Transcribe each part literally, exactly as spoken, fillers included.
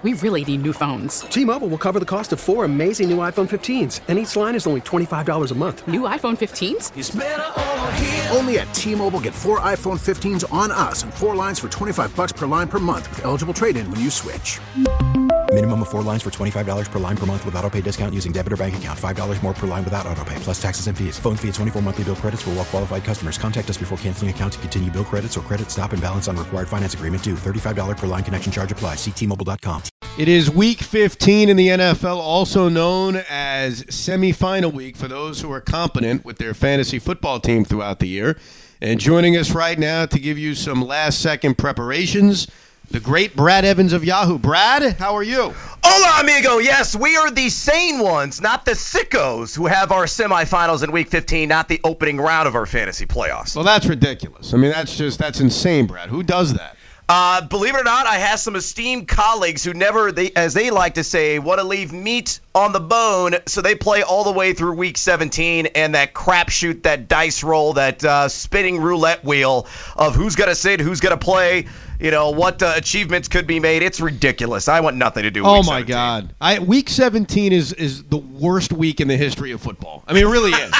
we really need new phones. T-Mobile will cover the cost of four amazing new iPhone fifteens, and each line is only twenty-five dollars a month. New iPhone fifteens? It's better over here. Only at T-Mobile, get four iPhone fifteens on us and four lines for twenty-five dollars per line per month with eligible trade-in when you switch. Minimum of four lines for twenty-five dollars per line per month with autopay discount using debit or bank account. five dollars more per line without autopay, plus taxes and fees. Phone fee at twenty-four monthly bill credits for well-qualified customers. Contact us before canceling account to continue bill credits or credit stop and balance on required finance agreement due. thirty-five dollars per line connection charge applies. See T Mobile dot com. It is week fifteen in the N F L, also known as semifinal week for those who are competent with their fantasy football team throughout the year. And joining us right now to give you some last-second preparations, the great Brad Evans of Yahoo. Brad, how are you? Hola, amigo. Yes, we are the sane ones, not the sickos who have our semifinals in week fifteen, not the opening round of our fantasy playoffs. Well, that's ridiculous. I mean, that's just, that's insane, Brad. Who does that? Uh, believe it or not, I have some esteemed colleagues who never, they, as they like to say, want to leave meat on the bone, so they play all the way through week seventeen, and that crapshoot, that dice roll, that uh, spinning roulette wheel of who's going to sit, who's going to play, you know, what uh, achievements could be made. It's ridiculous. I want nothing to do with oh week my seventeen. God. I, week seventeen is, is the worst week in the history of football. I mean, it really is.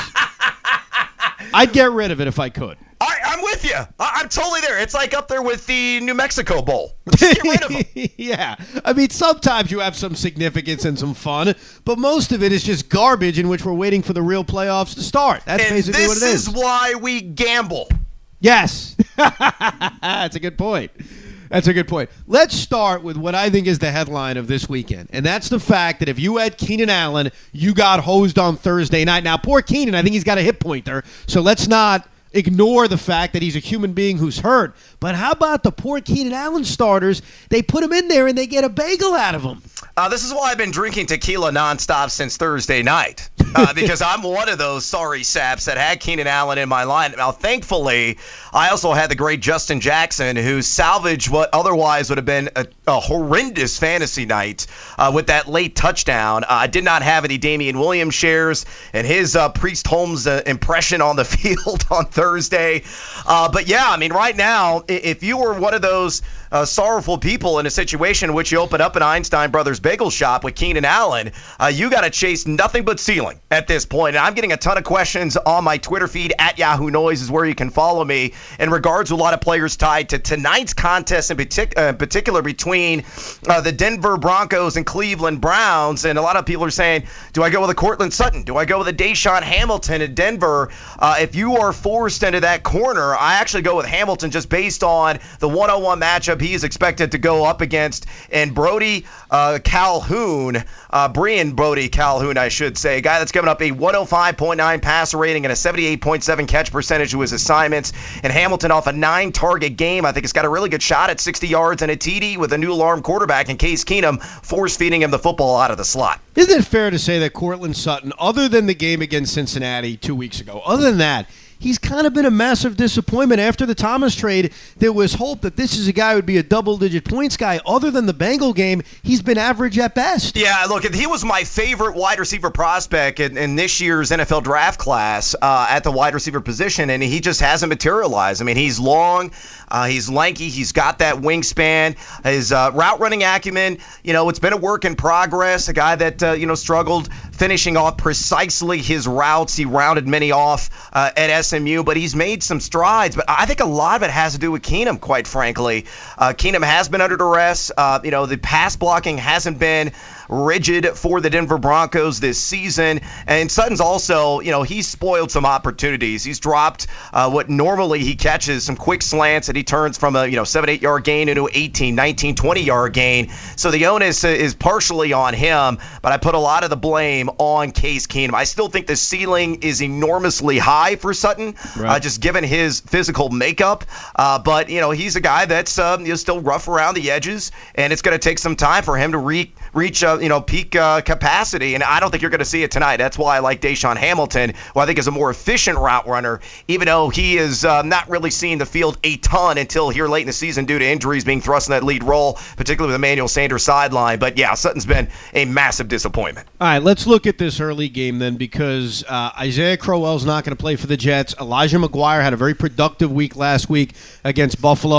I'd get rid of it if I could. I, I'm with you. I, I'm totally there. It's like up there with the New Mexico Bowl. Just get rid of them. Yeah. I mean, sometimes you have some significance and some fun, but most of it is just garbage in which we're waiting for the real playoffs to start. That's and basically what it is. This is why we gamble. Yes. That's a good point. That's a good point. Let's start with what I think is the headline of this weekend, and that's the fact that if you had Keenan Allen, you got hosed on Thursday night. Now, poor Keenan, I think he's got a hip pointer, so let's not ignore the fact that he's a human being who's hurt. But how about the poor Keenan Allen starters? They put him in there and they get a bagel out of him. Uh, this is why I've been drinking tequila nonstop since Thursday night, uh, because I'm one of those sorry saps that had Keenan Allen in my line. Now, thankfully, I also had the great Justin Jackson, who salvaged what otherwise would have been a, a horrendous fantasy night uh, with that late touchdown. Uh, I did not have any Damian Williams shares and his uh, Priest Holmes uh, impression on the field on Thursday. Uh, but, yeah, I mean, right now, if you were one of those uh, sorrowful people in a situation in which you open up an Einstein Brothers bagel shop with Keenan Allen, uh, you got to chase nothing but ceiling at this point. And I'm getting a ton of questions on my Twitter feed, at Yahoo Noise is where you can follow me, in regards to a lot of players tied to tonight's contest in partic- uh, particular between uh, the Denver Broncos and Cleveland Browns. And a lot of people are saying, do I go with a Cortland Sutton? Do I go with a Deshaun Hamilton in Denver? Uh, if you are forced into that corner, I actually go with Hamilton just based on the one-on-one matchup he is expected to go up against. And Brody uh, Calhoun, uh, Brian Brody Calhoun, I should say, a guy that's given up a one oh five point nine passer rating and a seventy-eight point seven catch percentage to his assignments. And Hamilton off a nine-target game, I think it's got a really good shot at sixty yards and a T D with a new alarm quarterback in Case Keenum, force-feeding him the football out of the slot. Isn't it fair to say that Cortland Sutton, other than the game against Cincinnati two weeks ago, other than that, he's kind of been a massive disappointment. After the Thomas trade, there was hope that this is a guy who would be a double-digit points guy. Other than the Bengal game, he's been average at best. Yeah, look, he was my favorite wide receiver prospect in, in this year's N F L draft class uh, at the wide receiver position, and he just hasn't materialized. I mean, he's long, uh, he's lanky, he's got that wingspan, his uh, route running acumen, you know, it's been a work in progress, a guy that, uh, you know, struggled finishing off precisely his routes. He rounded many off uh, at S M U, but he's made some strides. But I think a lot of it has to do with Keenum, quite frankly. Uh, Keenum has been under duress. Uh, you know, the pass blocking hasn't been rigid for the Denver Broncos this season. And Sutton's also, you know, he's spoiled some opportunities. He's dropped uh, what normally he catches, some quick slants that he turns from a, you know, seven, eight yard gain into eighteen, nineteen, twenty yard gain. So the onus is partially on him, but I put a lot of the blame on Case Keenum. I still think the ceiling is enormously high for Sutton, right. uh, just given his physical makeup. Uh, but, you know, he's a guy that's uh, you know, still rough around the edges, and it's going to take some time for him to re- reach uh, you know, peak uh, capacity, and I don't think you're going to see it tonight. That's why I like Deshaun Hamilton, who I think is a more efficient route runner, even though he is uh, not really seeing the field a ton until here late in the season due to injuries being thrust in that lead role, particularly with Emmanuel Sanders sideline. But, yeah, Sutton's been a massive disappointment. All right, let's look at this early game then, because uh, Isaiah Crowell's not going to play for the Jets. Elijah McGuire had a very productive week last week against Buffalo.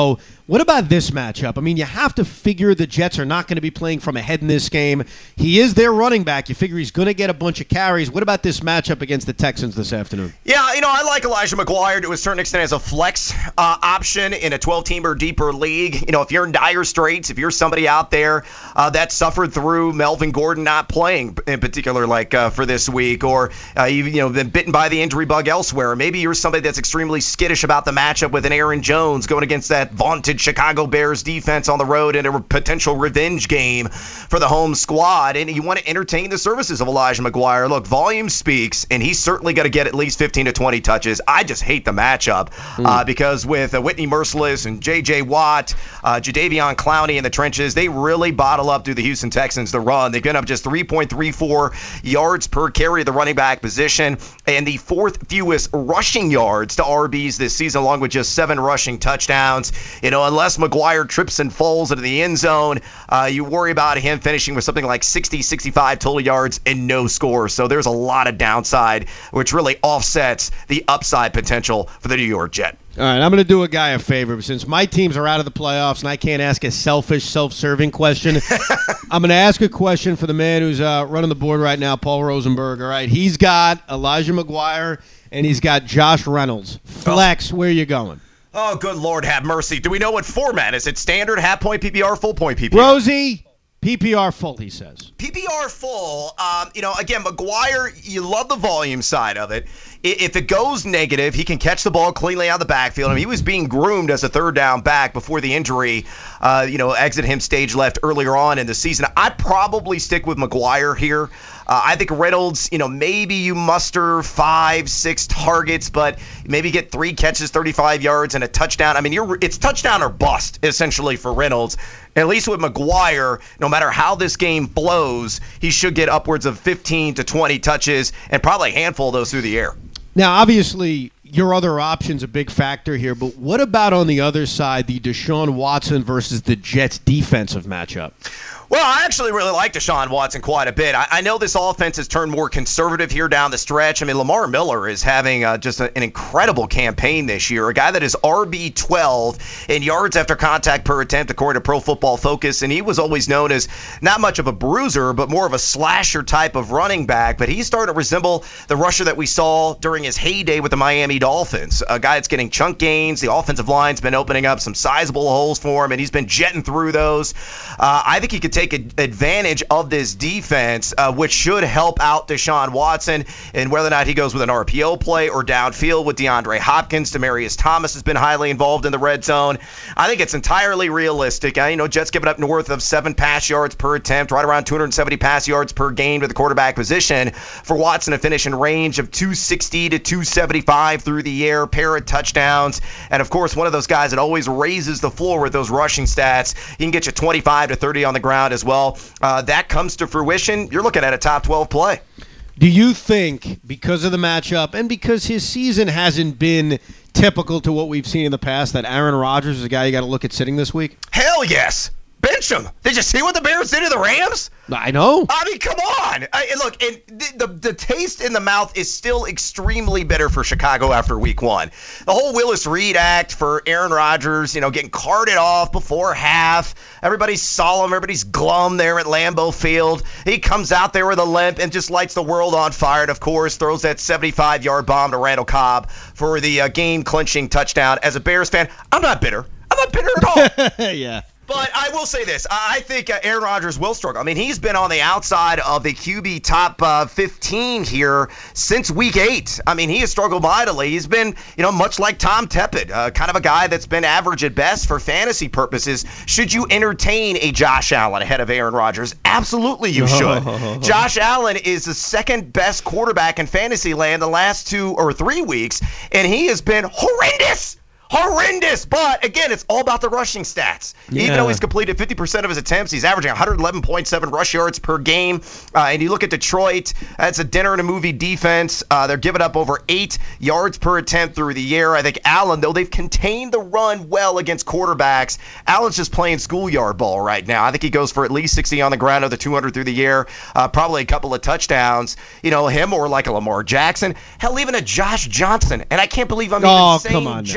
What about this matchup? I mean, you have to figure the Jets are not going to be playing from ahead in this game. He is their running back. You figure he's going to get a bunch of carries. What about this matchup against the Texans this afternoon? Yeah, you know, I like Elijah McGuire to a certain extent as a flex uh, option in a twelve-team or deeper league. You know, if you're in dire straits, if you're somebody out there uh, that suffered through Melvin Gordon not playing in particular, like uh, for this week, or uh, you've you know, been bitten by the injury bug elsewhere, maybe you're somebody that's extremely skittish about the matchup with an Aaron Jones going against that vaunted Chicago Bears defense on the road in a potential revenge game for the home squad, and you want to entertain the services of Elijah McGuire. Look, volume speaks, and he's certainly going to get at least fifteen to twenty touches. I just hate the matchup mm. uh, because with uh, Whitney Merciless and J J. Watt, uh, Jadeveon Clowney in the trenches, they really bottle up through the Houston Texans to run. They've given up just three point three four yards per carry at the running back position, and the fourth fewest rushing yards to R Bs this season, along with just seven rushing touchdowns. You know, unless McGuire trips and falls into the end zone, uh, you worry about him finishing with something like sixty, sixty-five total yards and no score. So there's a lot of downside, which really offsets the upside potential for the New York Jet. All right, I'm going to do a guy a favor. Since my teams are out of the playoffs and I can't ask a selfish, self-serving question, I'm going to ask a question for the man who's uh, running the board right now, Paul Rosenberg. All right, he's got Elijah McGuire and he's got Josh Reynolds. Flex, oh. Where are you going? Oh, good Lord, have mercy. Do we know what format? Is it standard, half-point P P R, full-point P P R? Rosie, P P R full, he says. P P R full. Um, you know, again, McGuire, you love the volume side of it. If it goes negative, he can catch the ball cleanly out of the backfield. I mean, he was being groomed as a third down back before the injury, uh, you know, exit him stage left earlier on in the season. I'd probably stick with McGuire here. Uh, I think Reynolds, you know, maybe you muster five, six targets, but maybe get three catches, thirty-five yards, and a touchdown. I mean, you're, it's touchdown or bust, essentially, for Reynolds. At least with McGuire, no matter how this game blows, he should get upwards of fifteen to twenty touches and probably a handful of those through the air. Now, obviously, your other option's a big factor here, but what about on the other side, the Deshaun Watson versus the Jets defensive matchup? Well, I actually really like Deshaun Watson quite a bit. I, I know this offense has turned more conservative here down the stretch. I mean, Lamar Miller is having uh, just a, an incredible campaign this year. A guy that is R B twelve in yards after contact per attempt, according to Pro Football Focus. And he was always known as not much of a bruiser, but more of a slasher type of running back. But he's starting to resemble the rusher that we saw during his heyday with the Miami Dolphins. A guy that's getting chunk gains. The offensive line's been opening up some sizable holes for him, and he's been jetting through those. Uh, I think he could take advantage of this defense, uh, which should help out Deshaun Watson, and whether or not he goes with an R P O play or downfield with DeAndre Hopkins. Demaryius Thomas has been highly involved in the red zone. I think it's entirely realistic. Uh, you know, Jets giving up north of seven pass yards per attempt, right around two hundred seventy pass yards per game to the quarterback position. For Watson to finish in range of two sixty to two seventy-five through the air, pair of touchdowns, and of course, one of those guys that always raises the floor with those rushing stats. He can get you twenty-five to thirty on the ground as well. Uh, that comes to fruition, you're looking at a top twelve play. Do you think, because of the matchup and because his season hasn't been typical to what we've seen in the past, that Aaron Rodgers is a guy you got to look at sitting this week? Hell yes. Bench him. Did you see what the Bears did to the Rams? I know. I mean, come on. I, look, and the, the the taste in the mouth is still extremely bitter for Chicago after week one. The whole Willis Reed act for Aaron Rodgers, you know, getting carted off before half. Everybody's solemn. Everybody's glum there at Lambeau Field. He comes out there with a limp and just lights the world on fire. And, of course, throws that seventy-five-yard bomb to Randall Cobb for the uh, game-clinching touchdown. As a Bears fan, I'm not bitter. I'm not bitter at all. Yeah. But I will say this. I think uh, Aaron Rodgers will struggle. I mean, he's been on the outside of the Q B top uh, fifteen here since week eight. I mean, he has struggled mightily. He's been, you know, much like Tom Teppett, uh, kind of a guy that's been average at best for fantasy purposes. Should you entertain a Josh Allen ahead of Aaron Rodgers? Absolutely you should. Josh Allen is the second best quarterback in fantasy land the last two or three weeks, and he has been horrendous. Horrendous, but again, it's all about the rushing stats. Yeah. Even though he's completed fifty percent of his attempts, he's averaging one hundred eleven point seven rush yards per game. Uh, and you look at Detroit, that's a dinner and a movie defense. Uh, they're giving up over eight yards per attempt through the air. I think Allen, though they've contained the run well against quarterbacks, Allen's just playing schoolyard ball right now. I think he goes for at least sixty on the ground, another two hundred through the air, uh, probably a couple of touchdowns. You know, him or like a Lamar Jackson. Hell, even a Josh Johnson. And I can't believe I'm oh, even saying Josh Johnson.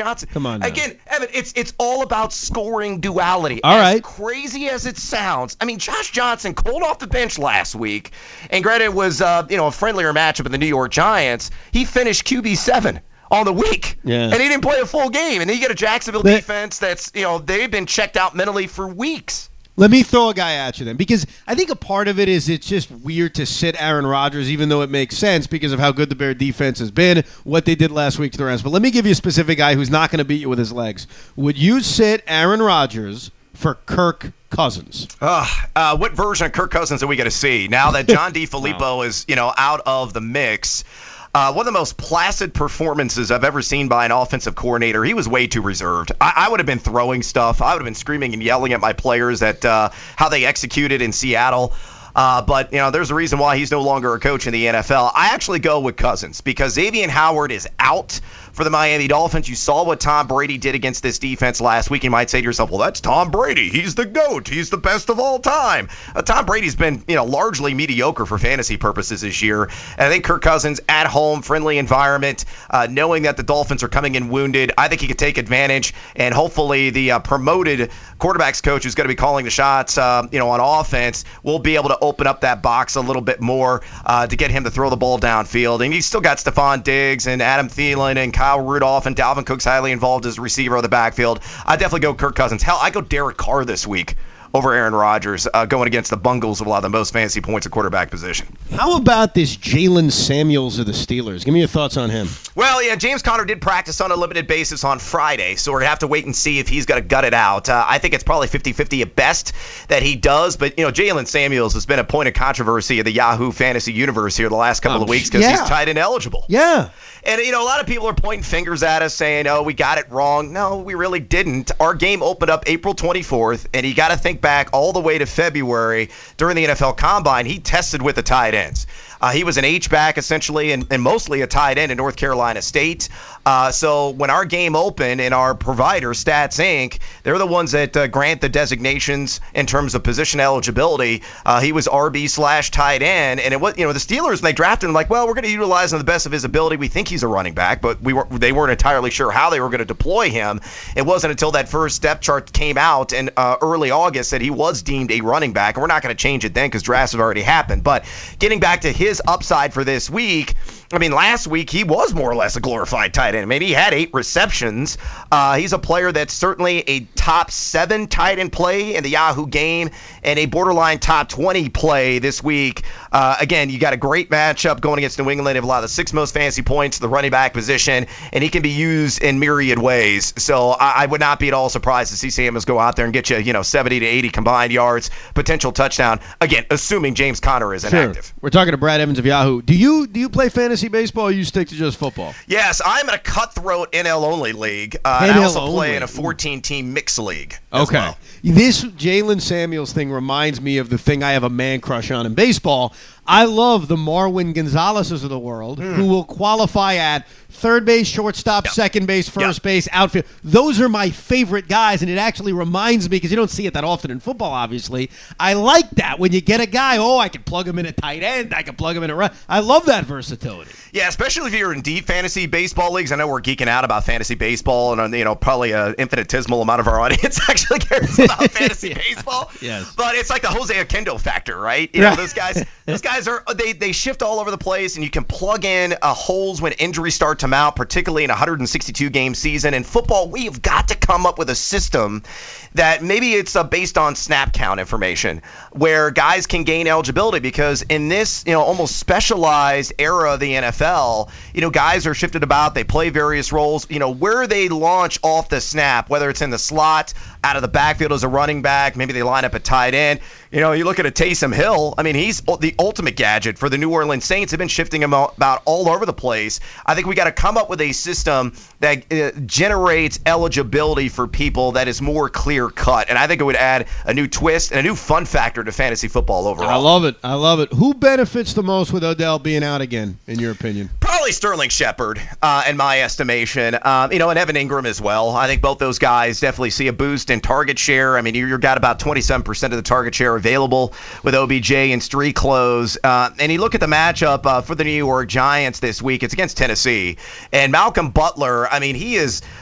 Johnson. Come on now. Again, Evan, it's it's all about scoring duality. All as right. crazy as it sounds, I mean, Josh Johnson cold off the bench last week, and granted it was uh, you know a friendlier matchup in the New York Giants. He finished Q B seven on the week, yeah. and he didn't play a full game. And then you get a Jacksonville But, defense that's you know they've been checked out mentally for weeks. Let me throw a guy at you then, because I think a part of it is it's just weird to sit Aaron Rodgers, even though it makes sense because of how good the Bear defense has been, what they did last week to the Rams. But let me give you a specific guy who's not going to beat you with his legs. Would you sit Aaron Rodgers for Kirk Cousins? Uh, uh, what version of Kirk Cousins are we going to see now that John DeFilippo wow. is you know out of the mix? Uh, one of the most placid performances I've ever seen by an offensive coordinator. He was way too reserved. I, I would have been throwing stuff. I would have been screaming and yelling at my players at uh, how they executed in Seattle. Uh, but, you know, there's a reason why he's no longer a coach in the N F L. I actually go with Cousins because Xavier Howard is out for the Miami Dolphins. You saw what Tom Brady did against this defense last week. You might say to yourself, well, that's Tom Brady. He's the GOAT. He's the best of all time. Uh, Tom Brady's been, you know, largely mediocre for fantasy purposes this year. And I think Kirk Cousins at home, friendly environment, uh, knowing that the Dolphins are coming in wounded, I think he could take advantage. And hopefully the uh, promoted quarterbacks coach who's going to be calling the shots, uh, you know, on offense will be able to open up that box a little bit more uh, to get him to throw the ball downfield. And he's still got Stephon Diggs and Adam Thielen and Kyle Rudolph and Dalvin Cook's highly involved as a receiver of the backfield. I definitely go Kirk Cousins. Hell, I go Derek Carr this week over Aaron Rodgers, uh, going against the Bungles who will allow the most fantasy points at quarterback position. How about this Jalen Samuels of the Steelers? Give me your thoughts on him. Well, yeah, James Conner did practice on a limited basis on Friday, so we're going to have to wait and see if he's going to gut it out. Uh, I think it's probably fifty-fifty at best that he does, but, you know, Jalen Samuels has been a point of controversy in the Yahoo Fantasy universe here the last couple um, of weeks because yeah. he's tight end eligible. Yeah. And, you know, a lot of people are pointing fingers at us saying, oh, we got it wrong. No, we really didn't. Our game opened up April twenty-fourth, and you got to think back all the way to February during the N F L Combine. He tested with the tight ends. Uh, he was an H-back essentially and, and mostly a tight end in North Carolina State. Uh, so when our game opened and our provider, Stats Incorporated, they're the ones that uh, grant the designations in terms of position eligibility. Uh, he was R B slash tight end. And it was, you know, the Steelers, when they drafted him, like, well, we're going to utilize him to the best of his ability. We think he's a running back, but we were, they weren't entirely sure how they were going to deploy him. It wasn't until that first depth chart came out in uh, early August that he was deemed a running back. And we're not going to change it then because drafts have already happened. But getting back to his upside for this week, I mean, last week he was more or less a glorified tight end. Maybe he had eight receptions. Uh, he's a player that's certainly a top seven tight end play in the Yahoo game and a borderline top twenty play this week. Uh, again, you got a great matchup going against New England. They have a lot of the six most fantasy points at the running back position, and he can be used in myriad ways. So I, I would not be at all surprised to see Samuels go out there and get you, you know, seventy to eighty combined yards, potential touchdown. Again, assuming James Conner is inactive. Sure. We're talking to Brad Evans of Yahoo. Do you do you play fantasy baseball or you stick to just football? Yes, I'm in a cutthroat N L only league. Uh, and I also play in a fourteen-team mixed league. Okay. Well. This Jalen Samuels thing reminds me of the thing I have a man crush on in baseball. I love the Marwin Gonzalez's of the world mm. who will qualify at third base, shortstop, yep. second base, first yep. base, outfield. Those are my favorite guys, and it actually reminds me, because you don't see it that often in football, obviously. I like that when you get a guy, oh, I can plug him in at tight end, I can plug him in at right. I love that versatility. Yeah, especially if you're in deep fantasy baseball leagues. I know we're geeking out about fantasy baseball, and you know probably an infinitesimal amount of our audience actually cares about fantasy yeah. baseball. Yes. But it's like the Jose Oquendo factor, right? You know, those guys, those guys are they they shift all over the place, and you can plug in uh, holes when injuries start to mount, particularly in a one hundred sixty-two game season. In football, we've got to come up with a system that maybe it's uh, based on snap count information, where guys can gain eligibility, because in this you know almost specialized era of the N F L, you know guys are shifted about, they play various roles. You know where they launch off the snap, whether it's in the slot, out of the backfield as a running back, maybe they line up at tight end. You know, you look at a Taysom Hill. I mean, he's the ultimate gadget for the New Orleans Saints. They've been shifting him about all over the place. I think we got to come up with a system that uh, generates eligibility for people that is more clear cut, and I think it would add a new twist and a new fun factor to fantasy football overall. I love it. I love it. Who benefits the most with Odell being out again, in your opinion? Probably Sterling Shepard, uh, in my estimation. Um, you know, and Evan Ingram as well. I think both those guys definitely see a boost in target share. I mean, you, you've got about twenty-seven percent of the target share available with O B J and street clothes. Uh, and you look at the matchup uh, for the New York Giants this week, it's against Tennessee. And Malcolm Butler, I mean, he is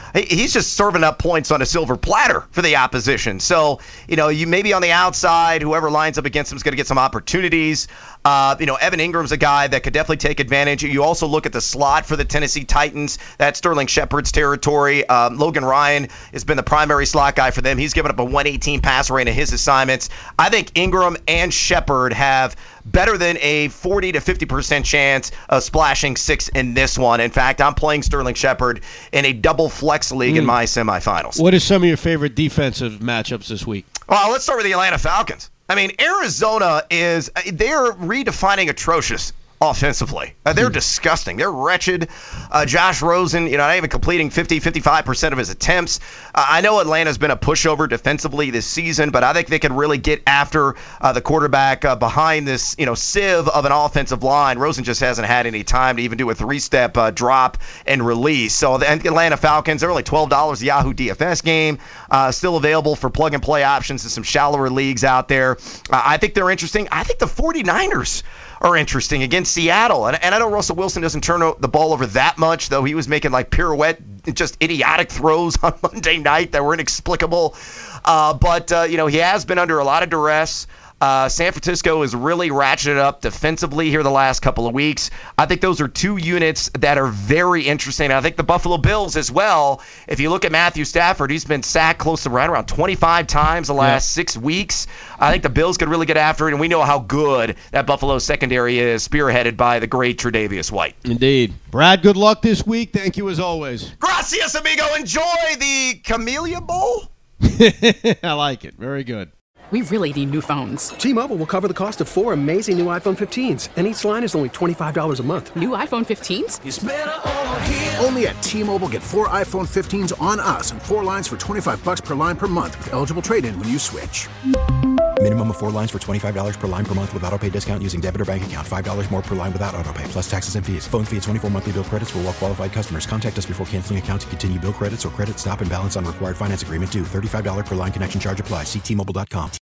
he, he's just serving up points on a silver platter for the opposition. So, you know, you maybe on the outside, whoever lines up against him is going to get some opportunities. Uh, you know, Evan Ingram's a guy that could definitely take advantage. You also look at the slot for the Tennessee Titans. That's Sterling Shepard's territory. Um, Logan Ryan has been the primary slot guy for them. He's given up a one eighteen passer rate in his assignments. I think Ingram and Shepard have better than a forty to fifty percent chance of splashing six in this one. In fact, I'm playing Sterling Shepard in a double flex league mm. in my semifinals. What are some of your favorite defensive matchups this week? Well, let's start with the Atlanta Falcons. I mean, Arizona is – they're redefining atrocious offensively. Uh, they're disgusting. They're wretched. Uh, Josh Rosen, you know, not even completing fifty, fifty-five percent of his attempts. Uh, I know Atlanta's been a pushover defensively this season, but I think they can really get after uh, the quarterback uh, behind this, you know, sieve of an offensive line. Rosen just hasn't had any time to even do a three-step uh, drop and release. So the Atlanta Falcons, they're only twelve dollars, the Yahoo D F S game, uh, still available for plug-and-play options in some shallower leagues out there. Uh, I think they're interesting. I think the 49ers are interesting against Seattle. And, and I know Russell Wilson doesn't turn the ball over that much, though he was making like pirouette, just idiotic throws on Monday night that were inexplicable. Uh, but, uh, you know, he has been under a lot of duress. Uh, San Francisco has really ratcheted up defensively here the last couple of weeks. I think those are two units that are very interesting. I think the Buffalo Bills as well. If you look at Matthew Stafford, he's been sacked close to right around twenty-five times the last yeah. six weeks. I think the Bills could really get after it, and we know how good that Buffalo secondary is, spearheaded by the great Tre'Davious White. Indeed. Brad, good luck this week. Thank you as always. Gracias, amigo. Enjoy the Camellia Bowl. I like it. Very good. We really need new phones. T-Mobile will cover the cost of four amazing new iPhone fifteens, and each line is only twenty-five dollars a month. New iPhone fifteens? It's better over here. Only at T-Mobile, get four iPhone fifteens on us and four lines for twenty-five dollars per line per month with eligible trade-in when you switch. Minimum of four lines for twenty-five dollars per line per month with autopay discount using debit or bank account. five dollars more per line without autopay, plus taxes and fees. Phone fee at twenty-four monthly bill credits for well-qualified customers. Contact us before canceling account to continue bill credits or credit stop and balance on required finance agreement due. thirty-five dollars per line connection charge applies. See T Mobile dot com.